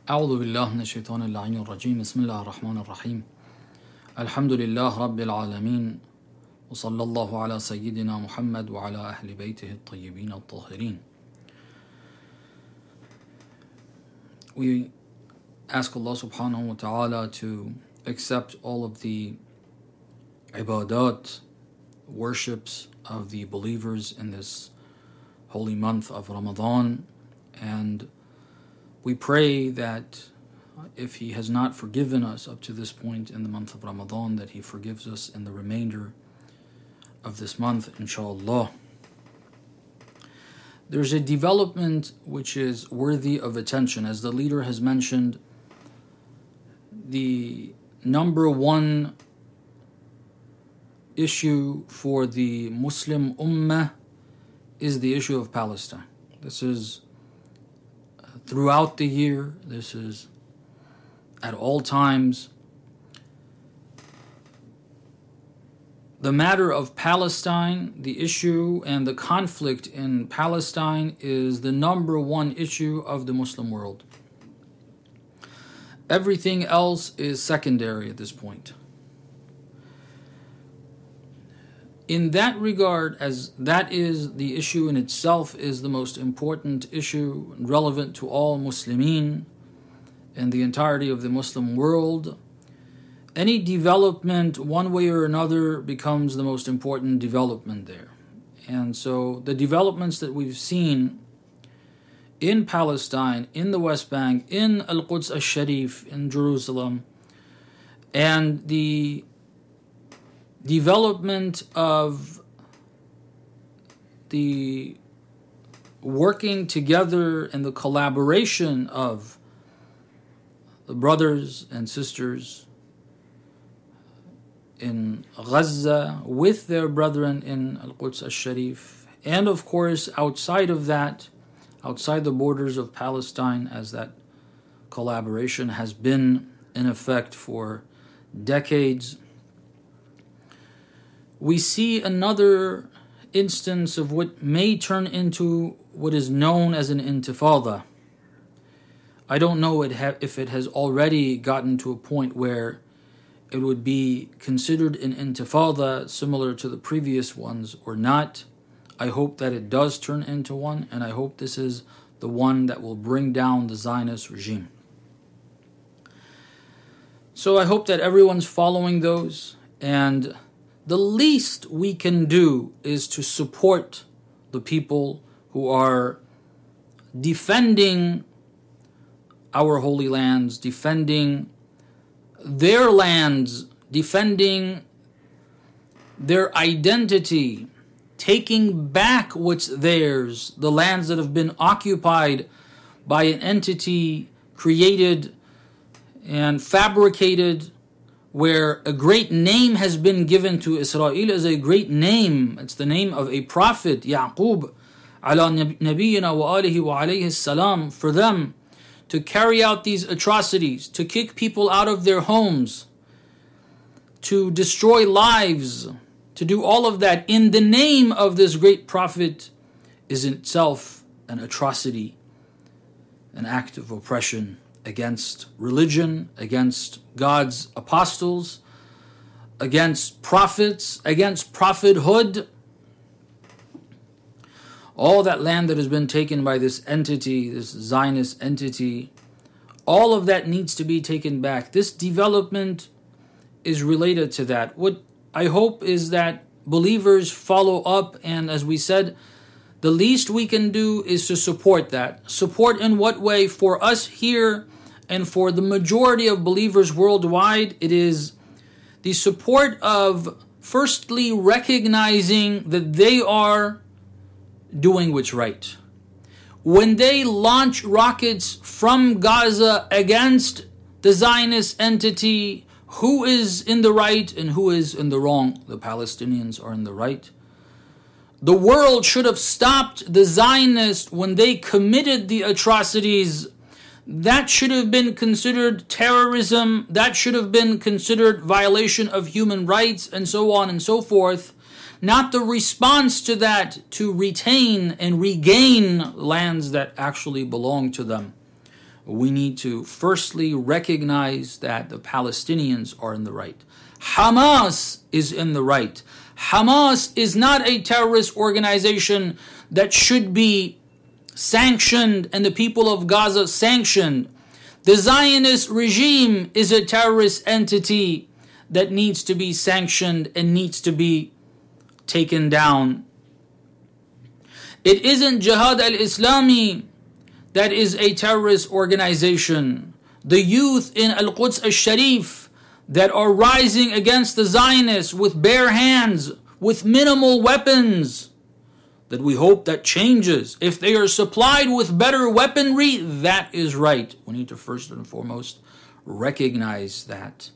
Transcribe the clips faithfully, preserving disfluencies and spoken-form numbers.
أعوذ بالله من الشيطان اللعين الرجيم بسم الله الرحمن الرحيم الحمد لله رب العالمين وصلى الله على سيدنا محمد وعلى أهل بيته الطيبين الطاهرين. We ask Allah subhanahu wa ta'ala to accept all of the ibadat, worships of the believers in this holy month of Ramadan, and we pray that if He has not forgiven us up to this point in the month of Ramadan, that He forgives us in the remainder of this month, inshallah. There's a development which is worthy of attention. As the leader has mentioned, the number one issue for the Muslim Ummah is the issue of Palestine. This is throughout the year, this is at all times. The matter of Palestine, the issue and the conflict in Palestine is the number one issue of the Muslim world. Everything else is secondary at this point. In that regard, as that is the issue in itself, is the most important issue relevant to all Muslimin and the entirety of the Muslim world, any development one way or another becomes the most important development there. And so the developments that we've seen in Palestine, in the West Bank, in Al-Quds al-Sharif, in Jerusalem, and the development of the working together and the collaboration of the brothers and sisters in Gaza with their brethren in Al-Quds al-Sharif, and of course outside of that, outside the borders of Palestine, as that collaboration has been in effect for decades. We see another instance of what may turn into what is known as an intifada. I don't know if it has already gotten to a point where it would be considered an intifada similar to the previous ones or not. I hope that it does turn into one, and I hope this is the one that will bring down the Zionist regime. So I hope that everyone's following those, and the least we can do is to support the people who are defending our holy lands, defending their lands, defending their identity, taking back what's theirs, the lands that have been occupied by an entity created and fabricated, where a great name has been given to Israel as a great name. It's the name of a prophet, Yaqub, ala nabiyina wa alihi wa alayhi salam, for them to carry out these atrocities, to kick people out of their homes, to destroy lives, to do all of that in the name of this great prophet is in itself an atrocity, an act of oppression against religion, against God's apostles, against prophets, against prophethood. All that land that has been taken by this entity, this Zionist entity, all of that needs to be taken back. This development is related to that. What I hope is that believers follow up, and as we said, the least we can do is to support that. Support in what way? For us here and for the majority of believers worldwide, it is the support of firstly recognizing that they are doing what's right. When they launch rockets from Gaza against the Zionist entity, who is in the right and who is in the wrong? The Palestinians are in the right. The world should have stopped the Zionists when they committed the atrocities. That should have been considered terrorism. That should have been considered violation of human rights, and so on and so forth. Not the response to that to retain and regain lands that actually belong to them. we need to firstly recognize that the Palestinians are in the right. Hamas is in the right. Hamas is not a terrorist organization that should be sanctioned and the people of Gaza sanctioned. The Zionist regime is a terrorist entity that needs to be sanctioned and needs to be taken down. It isn't Jihad al-Islami that is a terrorist organization. The youth in Al-Quds al-Sharif that are rising against the Zionists with bare hands, with minimal weapons, that we hope that changes. If they are supplied with better weaponry, that is right. We need to first and foremost recognize that.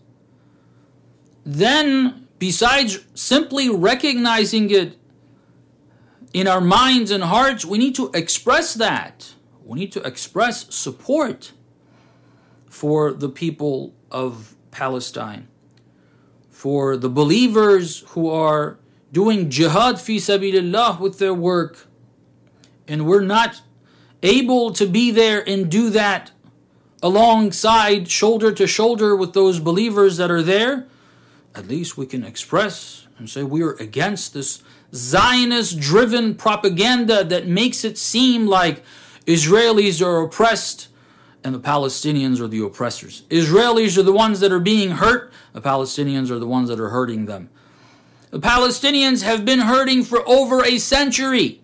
Then, besides simply recognizing it in our minds and hearts, we need to express that. We need to express support for the people of Palestine, for the believers who are doing jihad fi sabilillah with their work, and we're not able to be there and do that alongside, shoulder to shoulder with those believers that are there. At least we can express and say we are against this Zionist-driven propaganda that makes it seem like Israelis are oppressed and the Palestinians are the oppressors. Israelis are the ones that are being hurt. The Palestinians are the ones that are hurting them. The Palestinians have been hurting for over a century.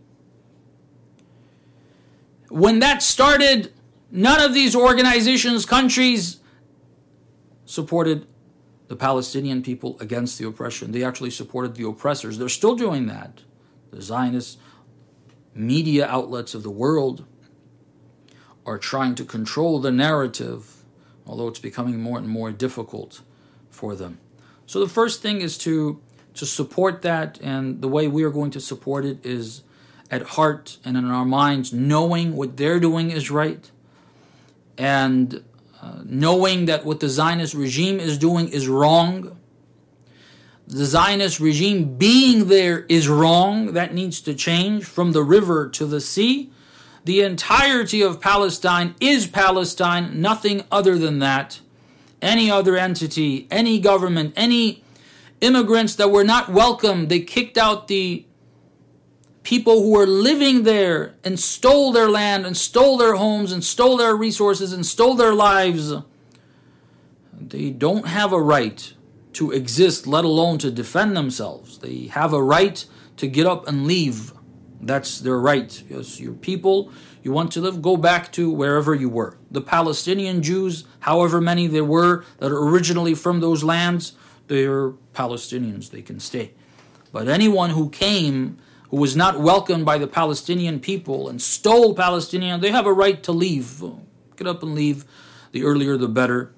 When that started, none of these organizations, countries, supported the Palestinian people against the oppression. They actually supported the oppressors. They're still doing that. The Zionist media outlets of the world are trying to control the narrative, although it's becoming more and more difficult for them. So the first thing is to, to support that, and the way we are going to support it is at heart and in our minds, knowing what they're doing is right, and uh, knowing that what the Zionist regime is doing is wrong. The Zionist regime being there is wrong. That needs to change from the river to the sea. The entirety of Palestine is Palestine, nothing other than that. Any other entity, any government, any immigrants that were not welcome, they kicked out the people who were living there and stole their land and stole their homes and stole their resources and stole their lives. They don't have a right to exist, let alone to defend themselves. They have a right to get up and leave. That's their right. Yes, your people, you want to live, go back to wherever you were. The Palestinian Jews, however many there were that are originally from those lands, they're Palestinians, they can stay. But anyone who came, who was not welcomed by the Palestinian people and stole Palestinian, they have a right to leave. Get up and leave. The earlier the better.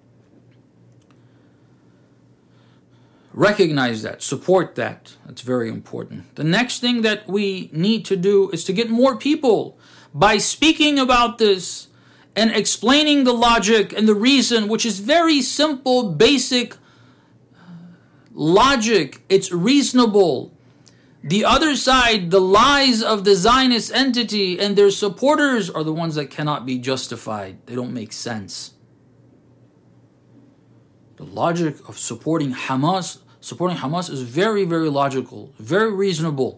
Recognize that, support that. That's very important. The next thing that we need to do is to get more people by speaking about this and explaining the logic and the reason, which is very simple, basic logic. It's reasonable. The other side, the lies of the Zionist entity and their supporters are the ones that cannot be justified. They don't make sense. The logic of supporting Hamas, supporting Hamas is very, very logical, very reasonable.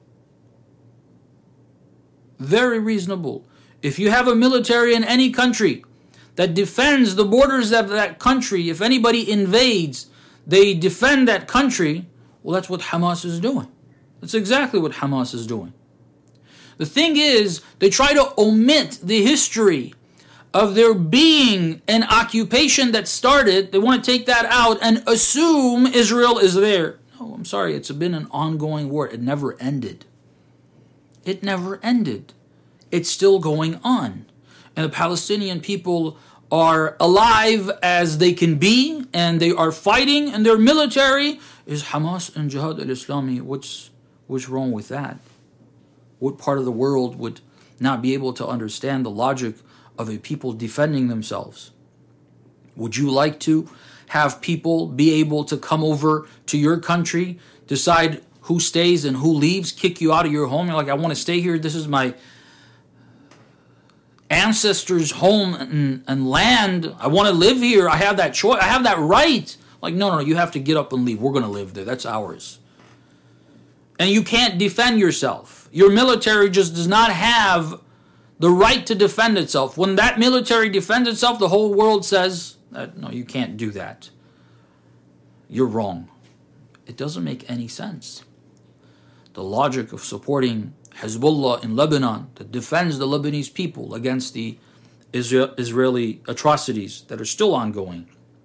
Very reasonable. If you have a military in any country that defends the borders of that country, if anybody invades, they defend that country, well, that's what Hamas is doing. That's exactly what Hamas is doing. The thing is, they try to omit the history of there being an occupation that started. They want to take that out and assume Israel is there. No, I'm sorry, it's been an ongoing war. It never ended. It never ended. It's still going on. And the Palestinian people are alive as they can be, and they are fighting, and their military is Hamas and Jihad al-Islami. What's, what's wrong with that? What part of the world would not be able to understand the logic of a people defending themselves? Would you like to have people be able to come over to your country, decide who stays and who leaves, kick you out of your home? You're like, I want to stay here. This is my ancestors' home and, and land. I want to live here. I have that choice. I have that right. Like, no, no, no, you have to get up and leave. We're going to live there. That's ours. And you can't defend yourself. Your military just does not have the right to defend itself. When that military defends itself, the whole world says, that, no, you can't do that. You're wrong. It doesn't make any sense. The logic of supporting Hezbollah in Lebanon that defends the Lebanese people against the Israel, Israeli atrocities that are still ongoing.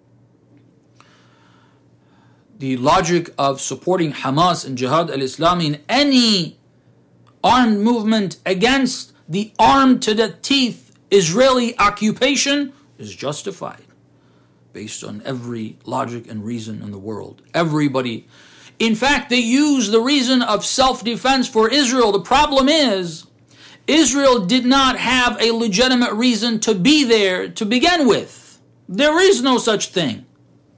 The logic of supporting Hamas and Jihad al-Islami in any armed movement against the armed to the teeth Israeli occupation is justified based on every logic and reason in the world. Everybody. In fact, they use the reason of self-defense for Israel. The problem is, Israel did not have a legitimate reason to be there to begin with. There is no such thing.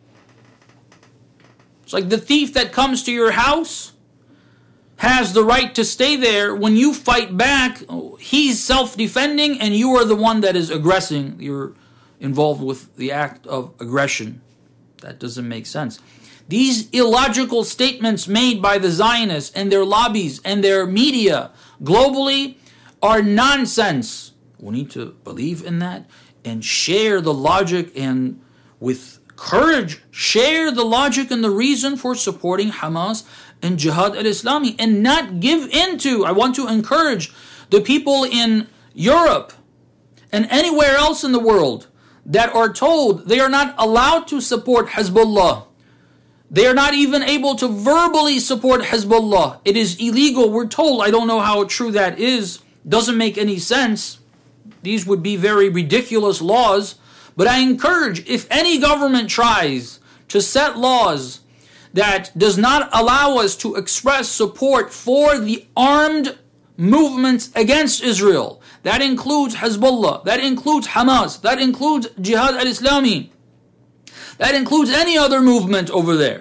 It's like the thief that comes to your house has the right to stay there. When you fight back, he's self-defending and you are the one that is aggressing. You're involved with the act of aggression. That doesn't make sense. These illogical statements made by the Zionists and their lobbies and their media globally are nonsense. We need to believe in that and share the logic, and with courage, share the logic and the reason for supporting Hamas and Jihad al-Islami, and not give in to. I want to encourage the people in Europe and anywhere else in the world that are told they are not allowed to support Hezbollah. They are not even able to verbally support Hezbollah. It is illegal, we're told. I don't know how true that is. Doesn't make any sense. These would be very ridiculous laws. But I encourage, if any government tries to set laws that does not allow us to express support for the armed movements against Israel, that includes Hezbollah, that includes Hamas, that includes Jihad al-Islami, that includes any other movement over there.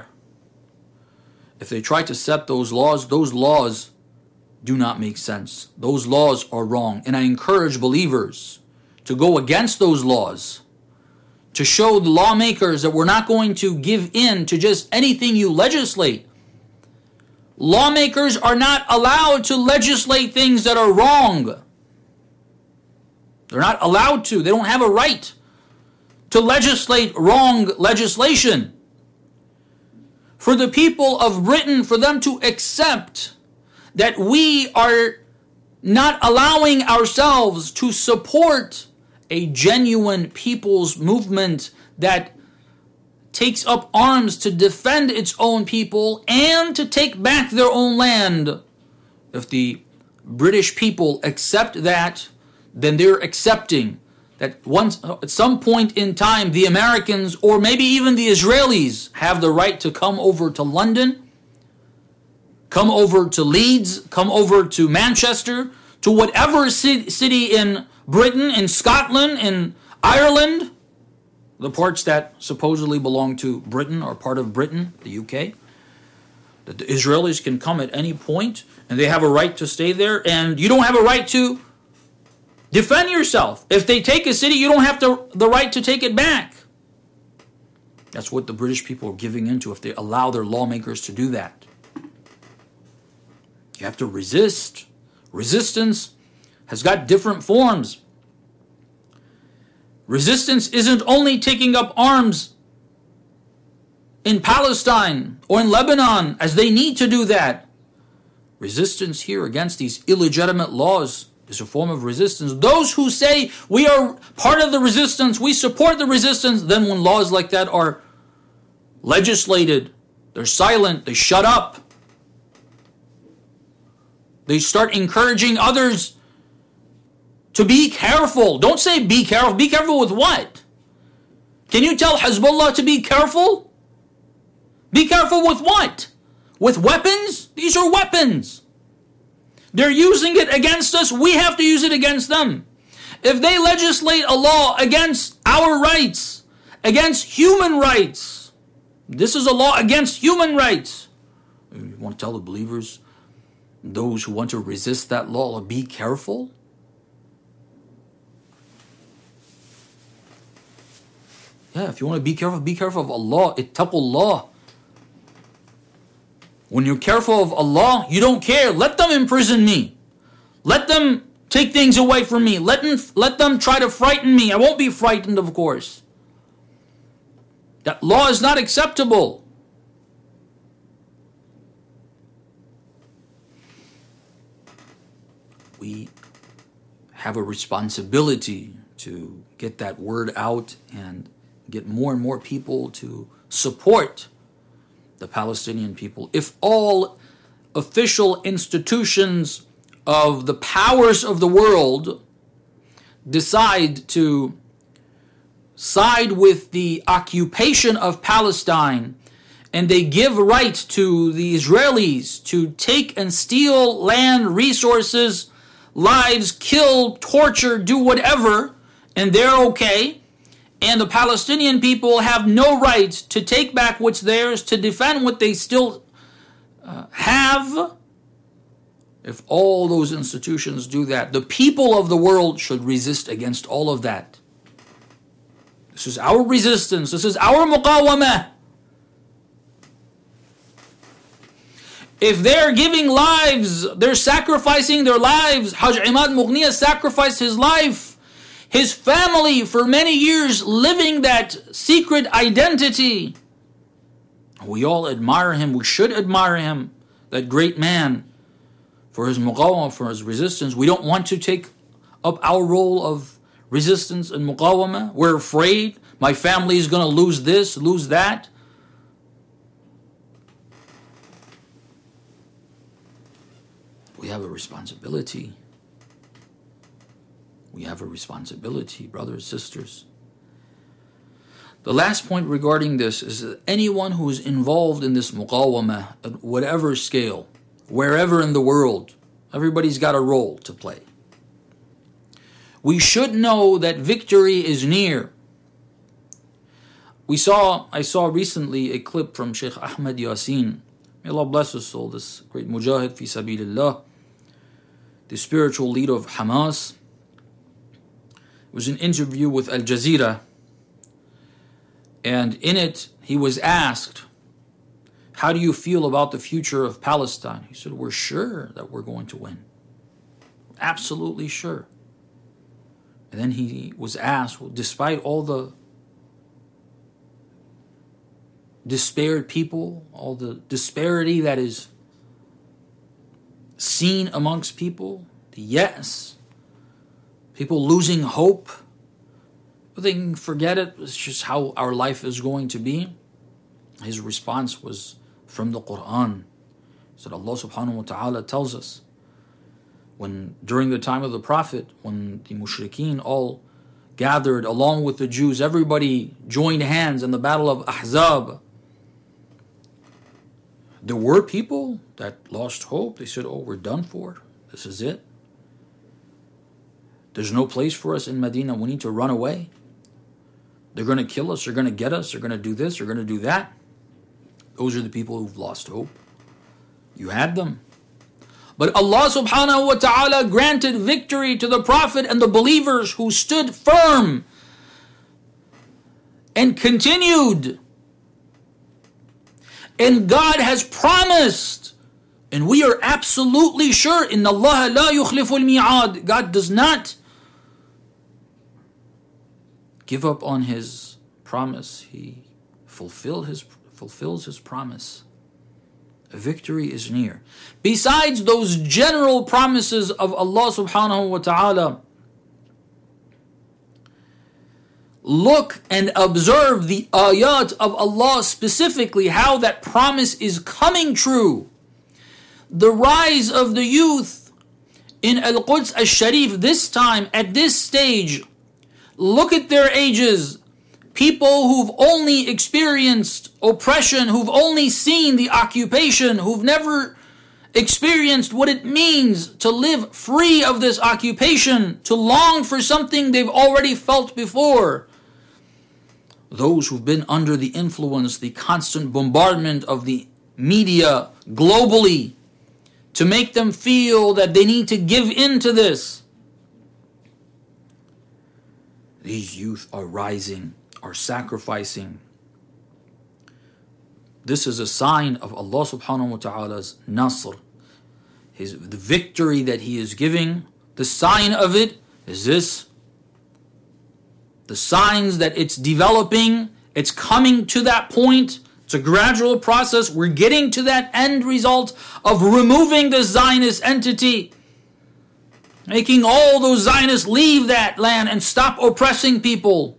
If they try to set those laws, those laws do not make sense. Those laws are wrong. And I encourage believers to go against those laws, to show the lawmakers that we're not going to give in to just anything you legislate. Lawmakers are not allowed to legislate things that are wrong. They're not allowed to. They don't have a right to legislate wrong legislation. For the people of Britain, for them to accept that we are not allowing ourselves to support a genuine people's movement that takes up arms to defend its own people and to take back their own land. If the British people accept that, then they're accepting that once, at some point in time, the Americans or maybe even the Israelis have the right to come over to London, come over to Leeds, come over to Manchester, to whatever city in Britain, in Scotland, in Ireland, the parts that supposedly belong to Britain or part of Britain, the U K, that the Israelis can come at any point and they have a right to stay there, and you don't have a right to defend yourself. If they take a city, you don't have to, the right to take it back. That's what the British people are giving into if they allow their lawmakers to do that. You have to resist. Resistance has got different forms. Resistance isn't only taking up arms in Palestine or in Lebanon, as they need to do that. Resistance here against these illegitimate laws is a form of resistance. Those who say we are part of the resistance, we support the resistance, then when laws like that are legislated, they're silent, they shut up. They start encouraging others to be careful. Don't say be careful. Be careful with what? Can you tell Hezbollah to be careful? Be careful with what? With weapons? These are weapons. They're using it against us. We have to use it against them. If they legislate a law against our rights, against human rights, this is a law against human rights. You want to tell the believers, those who want to resist that law, be careful? Yeah, if you want to be careful, be careful of Allah. Ittaqullah. When you're careful of Allah, you don't care. Let them imprison me. Let them take things away from me. Let them, let them try to frighten me. I won't be frightened, of course. That law is not acceptable. We have a responsibility to get that word out and get more and more people to support the Palestinian people. If all official institutions of the powers of the world decide to side with the occupation of Palestine, and they give right to the Israelis to take and steal land, resources, lives, kill, torture, do whatever, and they're okay, and the Palestinian people have no right to take back what's theirs, to defend what they still uh, have. If all those institutions do that, the people of the world should resist against all of that. This is our resistance. This is our muqawamah. If they're giving lives, they're sacrificing their lives. Hajj Imad Mughniya sacrificed his life, his family for many years, living that secret identity. We all admire him. We should admire him, that great man, for his muqawamah, for his resistance. We don't want to take up our role of resistance and muqawamah. We're afraid my family is going to lose this, lose that. We have a responsibility. We have a responsibility, brothers, sisters. The last point regarding this is that anyone who is involved in this muqawamah at whatever scale, wherever in the world, everybody's got a role to play. We should know that victory is near. We saw, I saw recently a clip from Sheikh Ahmed Yasin. May Allah bless his soul, this great mujahid fi sabilillah, the spiritual leader of Hamas. It was an interview with Al Jazeera, and in it he was asked, how do you feel about the future of Palestine? He said, we're sure that we're going to win. Absolutely sure. And then he was asked, well, despite all the despaired people, all the disparity that is seen amongst people, the yes, people losing hope, but they can forget it, it's just how our life is going to be. His response was from the Quran. He said, Allah subhanahu wa ta'ala tells us, when during the time of the Prophet, when the mushrikeen all gathered along with the Jews, everybody joined hands in the battle of Ahzab. There were people that lost hope. They said, oh, we're done for. This is it. There's no place for us in Medina. We need to run away. They're going to kill us. They're going to get us. They're going to do this. They're going to do that. Those are the people who've lost hope. You had them. But Allah subhanahu wa ta'ala granted victory to the Prophet and the believers who stood firm and continued. And God has promised, and we are absolutely sure, Inna Allah la yukhliful mi'ad. God does not give up on his promise. He fulfill his, fulfills his promise. Victory is near. Besides those general promises of Allah subhanahu wa ta'ala, look and observe the ayat of Allah specifically, how that promise is coming true. The rise of the youth in Al-Quds Al-Sharif this time, at this stage, look at their ages. People who've only experienced oppression, who've only seen the occupation, who've never experienced what it means to live free of this occupation, to long for something they've already felt before. Those who've been under the influence, the constant bombardment of the media globally, to make them feel that they need to give in to this. These youth are rising are sacrificing. This is a sign of Allah subhanahu wa ta'ala's nasr, His, the victory that He is giving. The sign of it is this. The signs that it's developing, it's coming to that point. It's a gradual process. We're getting to that end result of removing the Zionist entity, making all those Zionists leave that land and stop oppressing people.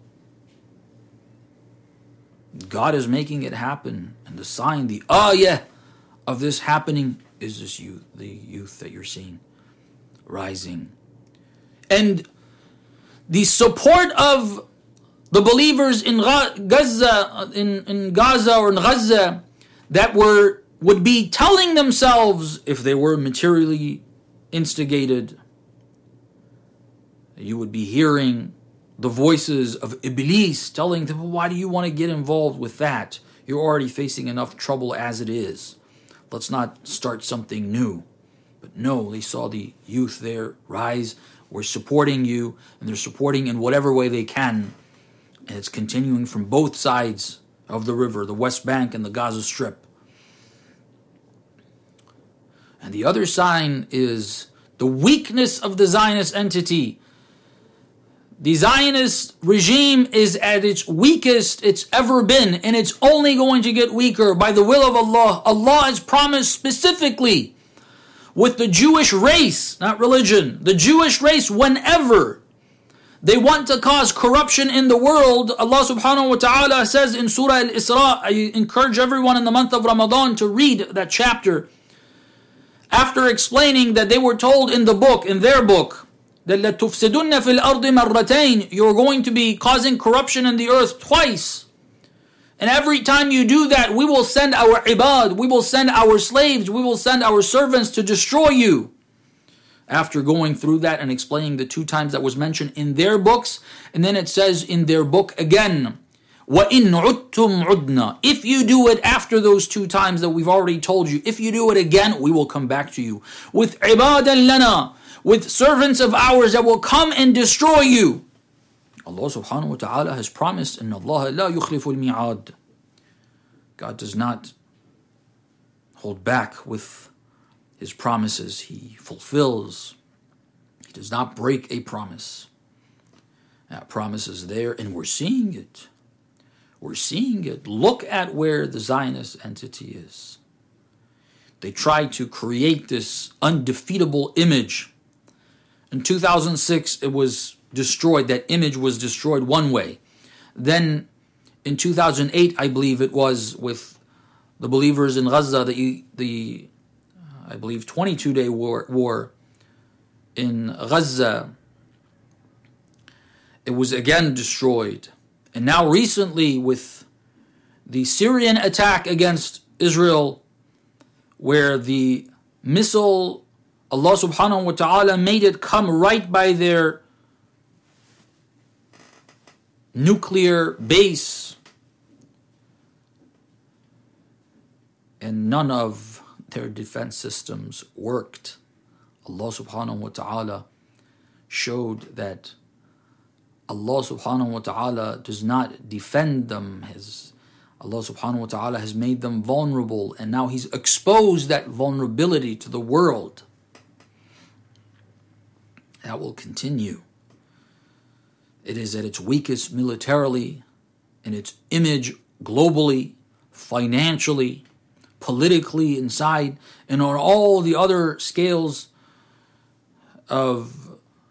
God is making it happen. And the sign, the ayah of this happening is this youth, the youth that you're seeing rising. And the support of the believers in Gaza, in, in Gaza or in Gaza, that were would be telling themselves, if they were materially instigated, you would be hearing the voices of Iblis telling them, well, why do you want to get involved with that? You're already facing enough trouble as it is. Let's not start something new. But no, they saw the youth there rise. We're supporting you, and they're supporting in whatever way they can. And it's continuing from both sides of the river, the West Bank and the Gaza Strip. And the other sign is the weakness of the Zionist entity. The Zionist regime is at its weakest it's ever been, and it's only going to get weaker by the will of Allah. Allah has promised specifically with the Jewish race, not religion, the Jewish race, whenever they want to cause corruption in the world, Allah subhanahu wa ta'ala says in Surah Al-Isra, I encourage everyone in the month of Ramadan to read that chapter, after explaining that they were told in the book, in their book, that لَتُفْسِدُنَّ فِي الْأَرْضِ مَرَّتَيْنِ, you're going to be causing corruption in the earth twice. And every time you do that, we will send our ibad, we will send our slaves, we will send our servants to destroy you. After going through that and explaining the two times that was mentioned in their books, and then it says in their book again, وَإِنْ عُدْتُمْ عُدْنَا, if you do it after those two times that we've already told you, if you do it again, we will come back to you with عِبَادًا لَنَا, with servants of ours that will come and destroy you. Allah subhanahu wa ta'ala has promised, إِنَّ اللَّهَ لَا يُخْلِفُ الْمِيعَادِ. God does not hold back with His promises. He fulfills. He does not break a promise. That promise is there, and we're seeing it. We're seeing it. Look at where the Zionist entity is. They tried to create this undefeatable image. In two thousand six, it was destroyed. That image was destroyed one way. Then in two thousand eight, I believe it was, with the believers in Gaza, the, the I believe, twenty-two day war, war in Gaza, it was again destroyed. And now recently with the Syrian attack against Israel, where the missile, Allah subhanahu wa ta'ala made it come right by their nuclear base, and none of their defense systems worked. Allah subhanahu wa ta'ala showed that Allah subhanahu wa ta'ala does not defend them. His, Allah subhanahu wa ta'ala has made them vulnerable, and now He's exposed that vulnerability to the world. That will continue. It is at its weakest militarily, in its image globally, financially, politically inside, and on all the other scales of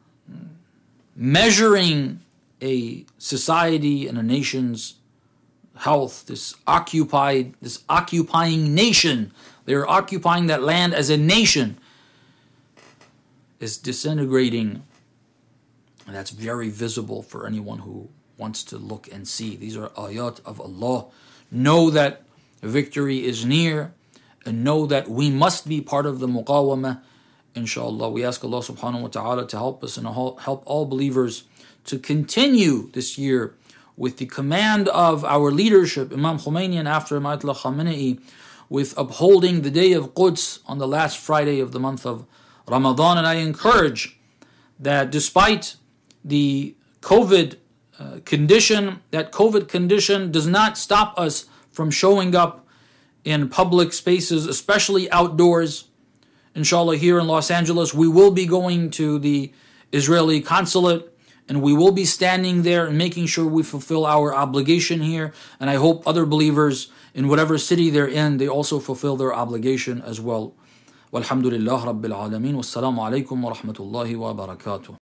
measuring a society and a nation's health. This occupied, this occupying nation, they're occupying that land as a nation, is disintegrating. And that's very visible for anyone who wants to look and see. These are ayat of Allah. Know that victory is near, and know that we must be part of the muqawamah. Inshallah, we ask Allah subhanahu wa ta'ala to help us and help all believers to continue this year with the command of our leadership, Imam Khomeini and after Ayatollah Khamenei, with upholding the day of Quds on the last Friday of the month of Ramadan. And I encourage that despite the COVID uh, condition, that COVID condition, does not stop us from showing up in public spaces, especially outdoors. Inshallah, here in Los Angeles, we will be going to the Israeli consulate, and we will be standing there and making sure we fulfill our obligation here. And I hope other believers in whatever city they're in, they also fulfill their obligation as well. Walhamdulillah Rabbil Alameen. Wassalamu alaikum wa rahmatullahi wa barakatuh.